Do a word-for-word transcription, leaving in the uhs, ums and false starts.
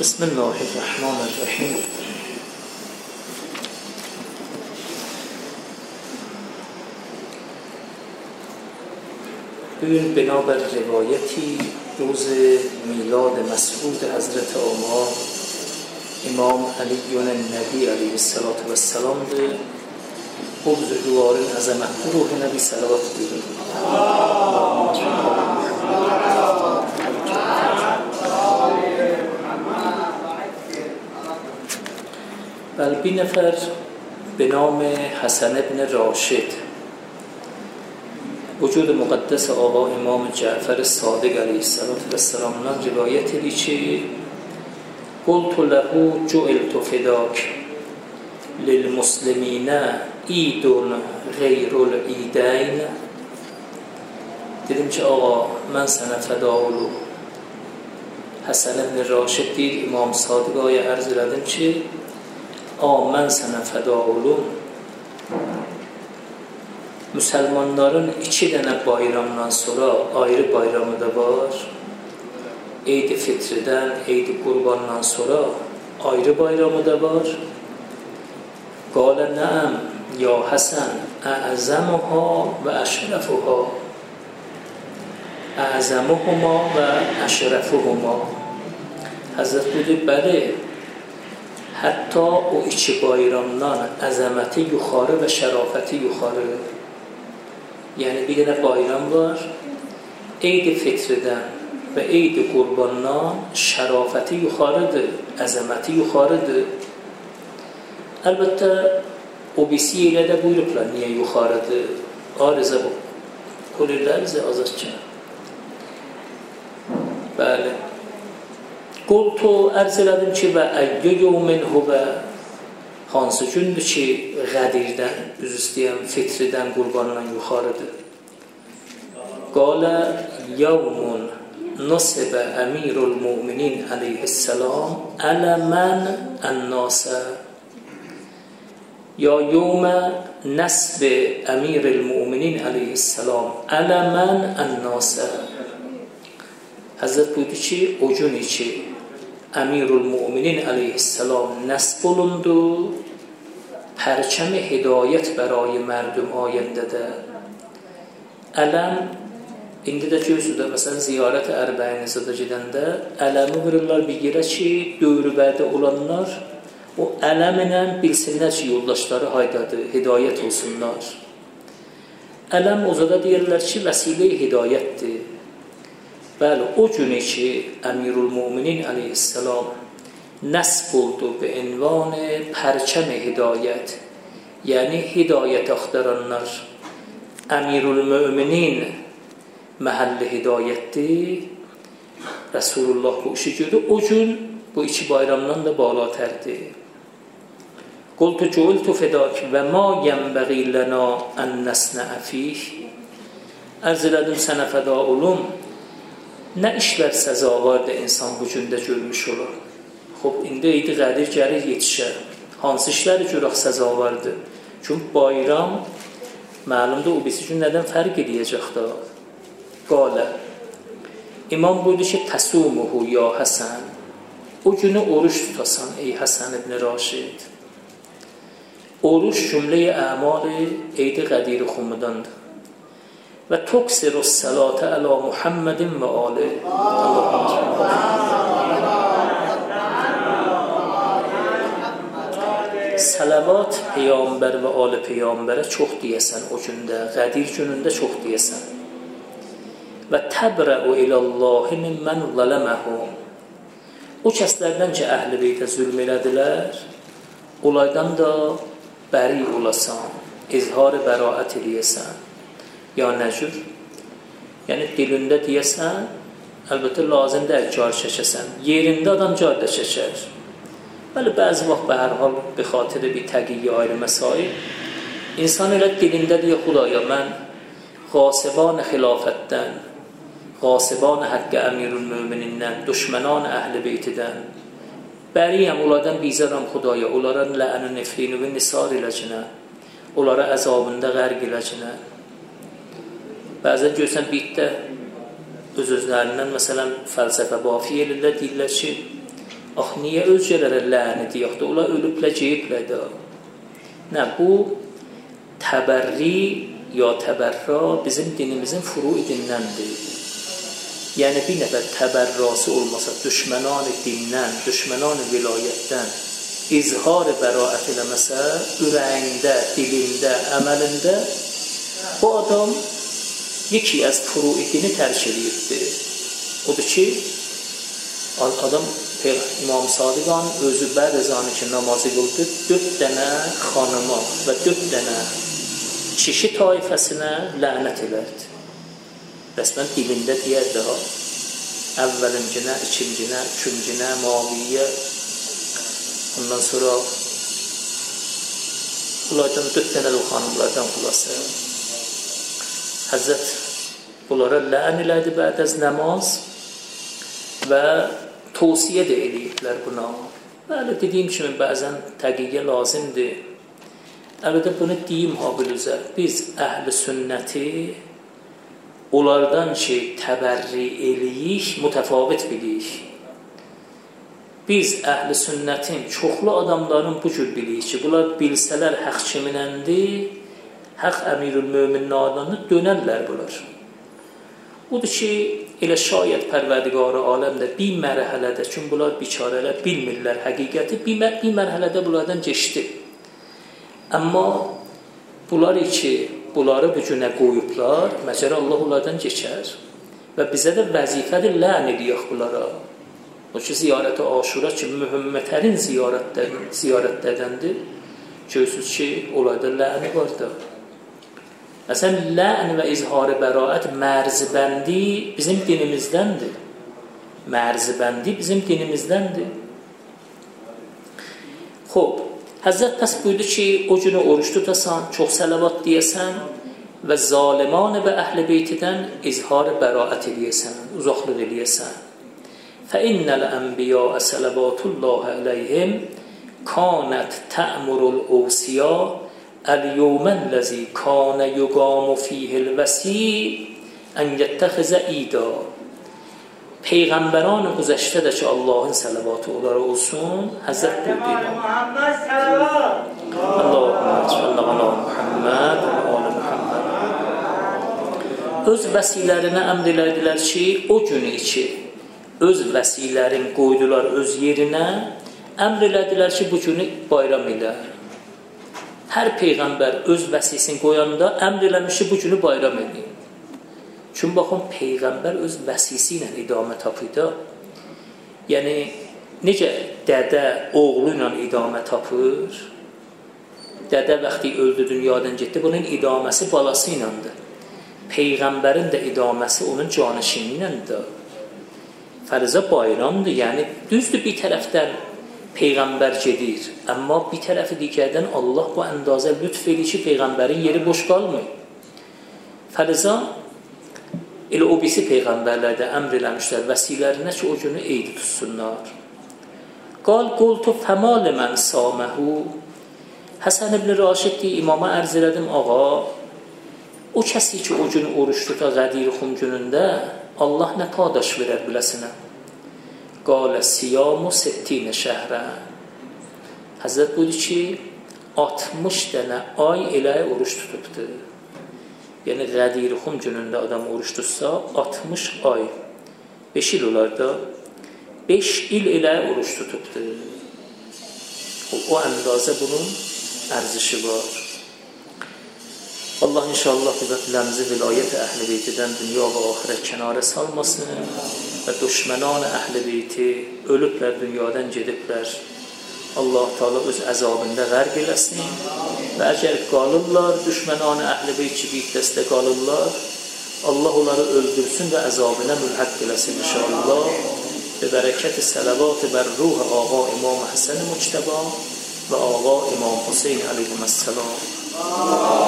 بسم الله الرحمن الرحیم. ببین بنابر روایتی روز میلاد مسعود حضرت آقا امام علی النبی علیه السلام ده بغض جوار عظمت روح نبی صلوات دیگه بل بی نفر به نام حسن ابن راشد وجود مقدس آقا امام جعفر صادق علیه السلام من روایت لیچه قلت له جعلت فداک للمسلمین عید غیر العیدین. دیدیم که آقا من سنه فداولو حسن ابن راشد دید امام صادق آیا عرض لدیم که آ من سنه فداولو Müsəlmanların iki dənə bayramdan sonra ayrı bayramı da var. Eid-i Fitridən, Eid-i Qurbandan sonra ayrı bayramı da var. Qalə nəəm, ya Həsən, ə'zəmuha və əşrəfuha. Ə'zəmuhuma və əşrəfuhuma. Həzrət buyurdu, bəli, hətta o iki bayramdan əzəməti yuxarı və şərafəti yuxarı. Yəni bir dənə bayram var, Eid-i Fitridən və Eid-i Qurbandan şərafəti yuxarıdır, əzəməti yuxarıdır. Əlbəttə, o birisi ilə də buyurublar, niyə yuxarıdır? Arıza bu, kulirlər bizə azadkən. Bəli. Qultu ərz elədim ki, və əyyü yevmin huvə hansı gündür ki, Qədirdən, üz istəyəm, Fitridən, Qurbandan yuxarıdır. Qalə yevmun nasibə əmirul müminin əleyhissalam ələmən ənnasə. Ya yevmə nəsbə əmiril müminin əleyhissalam ələmən ənnasə. Həzrət buyurdu ki, o gün ki, Əmirul Müminin əleyhissalam nəsb olundu, pərçəm hidayət برای مردم ayəndədə. Ələm, indi də gözüdə, məsələn, ziyarət ərbəyinizdə gedəndə, ələmi vururlar bir yerə ki, dövrübədə olanlar, o ələminə bilsinlər ki, yoldaşları haydadır, hidayət olsunlar. Ələm o zada deyirlər ki, vəsilə-i hidayətdir. Bəli, o günü ki, Əmirul Müminin əleyhissalam nəsb oldu به عنوان پرچم hidayət, yəni hidayət axtaranlar, Əmirul Müminin məhəlli hidayətdir. Rasulullah bu işi gördü. O gün bu iki bayramdan da balatərdir. Qultu cu'iltu fidāk və ma yenbəği lənə ən nəsnə'ə fih. Ərz elədim sənə fəda olum. Nə işlər səzavardır insan bu gündə görmüş olur? Xob, indi Eid-i Qədir gəlir yetişər. Hansı işləri görək səzavardır? Çünki bayram, məlumdur, o birisi gün nədən fərq edəcək da? Qalə, İmam buyurdu ki, təsumuhu ya Həsən. O günü oruç tutasan, ey Həsən ibn Raşid. Oruç cümlə-i əmal-i Eid-i Qədir xumudandır. Və tuksirus salatə əla Muhammedin və ali. Salavat Peyğəmbər və ali Peyğəmbərə çox deyəsən o gündə, Qədir günündə çox deyəsən. Və təbrəu ilallahi mimmən zələməhum. O kəslərdən ki, əhl-i beytə zülm elədilər, olaydan da bəri olasan, izhar-ı bəraət eləyəsən. Ya nəcür? Yəni dilində deyəsən, əlbəttə lazım deyil car çəkəsən. Yerində adam car da çəkər. Bəli, bəzi vaxt bə hər hal bir xatirə bir təqiyyə ayrı məsail. İnsan elə dilində deyə xudaya mən qasiban xilafətdən, qasiban həqqə əmirul müminindən, düşmənan əhl-i beytidən, bəriyəm, onlardan bizərəm xudaya, onlara lə'ən-ü nefrin və nisar iləcənə, onlara əzabında qərq iləcənə. Bəzən görsən bitdə öz-özlərindən, məsələn, fəlsəfə bafi elirlər, deyirlər ki, Ax niyə özgələrə lən ediyək də? Onlar ölüblə, geyiblə də. Nə, bu təbərri ya təbərra bizim dinimizin furu dindəndir. Yəni bir nəfər təbərrası olmasa, düşmənan dindən, düşmənan vilayətdən izhar bəraət eləməsə, ürəyində, dilində, əməlində bu adam yeki az furu dini tərk edibdir. Odur ki, adam İmam Sadiqan özü bəd ezanı ki namazı qıldı, dörd dənə xanıma və dörd dənə kişi taifəsinə lənət elərdi. Rəsmən dilində deyərdi ha, əvvəlincinə, ikincinə, üçüncinə, maviyyə, ondan sonra bunlardan dörd dənə o xanımlardan xulası. Həzrət bunlara lən elədi bəd az namaz və tavsiyə də eləyiblər buna. Bəli, dediyim kimi bəzən təqiqə lazımdır. Əlbəttə bunu deyim ha biluzə. Biz əhl-i sünnəti onlardan ki təbərri eləyik, mütəfavit bilik. Biz əhl-i sünnətin çoxlu adamların bu cür bilik ki, bunlar bilsələr həq kiminəndir, həq əmirül möminlərdən dönərlər bunlar. Odur ki, elə şayət pərverdigarı aləmdə bir mərhələdə, çünki bunlar biçarələr bilmirlər həqiqəti, bir, mər bir mərhələdə bunlardan geçdi. Amma bunlar ki, bunları bu günə qoyublar, məsələn Allah onlardan geçər və bizə də vəzifədir lən ediyək bunlara. O ki, ziyarət-i Aşura ki, mühümmətərin ziyarətdədəndir. Görürsünüz ki, onlarda ləni var da. Məsələn, lən və izhar-ı bəraət mərzibəndi bizim dinimizdəndir. Mərzibəndi bizim dinimizdəndir. Xob, Həzrət pəs buyurdu ki, o günü oruç tutasan, çox səlavat deyəsən və zaliman və əhl-i beytidən izhar-ı bəraət edəyəsən, uzaqlıq edəyəsən. فَإِنَّ الْأَنْبِيَاءَ صَلَوَاتُ اللَّهِ عَلَيْهِمْ كَانَتْ تَأْمُرُ الْأَوْصِيَاءَ الْيَوْمَ الَّذِي كَانَ يُقَامُ فِيهِ الْوَصِيُّ أَنْ يَتَّخِذَ عِيدًا. Peyğəmbərان güzəştə də ki, Allahın səlavatı onlara olsun, Həzrət buyurdu. Allahümme sallallahu ala Muhammed və ala Muhammed. Öz vəsilərinə əmr elədilər ki, o günü ki, öz vəsilərin qoydular öz yerinə, əmr elədilər ki, bu günü bayram elə. Hər Peyğəmbər öz vəsisini qoyanda əmr eləmiş ki, bu günü bayram edin. Çünki baxın, Peyğəmbər öz vəsisi ilə idamə tapıydı. Yəni, necə dədə oğlu ilə idamə tapır, dədə vaxtı öldü, dünyadan getdi, bunun idaməsi balası iləndir. Peyğəmbərin də idaməsi onun canişini iləndir. Fərzə bayramdır, yəni düzdür bir tərəfdən Peyğəmbər gedir, amma bir tərəfi digərdən Allah bu əndazə lütf edir ki, Peyğəmbərin yeri boş qalmır. Fərzə elə o birisi Peyğəmbərlər də əmr eləmişlər vəsilərinə ki, o günü eydi tutsunlar. Qal qultu fəmal mən saməhu. Həsən ibn Raşid deyir, imama ərz elədim, ağa, o kəsi ki, o günü oruç tuta Qədir xum günündə, Allah nə padaş verər biləsinə? Qalə siyamu settinə şəhrə. Həzrət buyurdu ki, altmış dənə ay elə oruç tutubdur. Yəni, Qədir xum günündə adam oruç tutsa, altmış ay, beş il olar da, beş il elə oruç tutubdur. O, o əndazə bunun ərzişi var. Allah inşallah bu zətləmizi vilayət əhl-i beytidən dünya və ahirət kənara salmasın və düşmənan əhl-i beyti ölüblər, dünyadan gediblər. Allah Teala öz əzabında qərq eləsin və əgər qalırlar, düşmənan əhl-i beyt ki, bir dəstə qalırlar, Allah onları öldürsün və əzabına mülhəq eləsin inşallah. Və bərəkət-i sələvat-ı bər ruh ağa İmam Həsən-i Muctəba və ağa İmam Hüseyin əleyhissalam.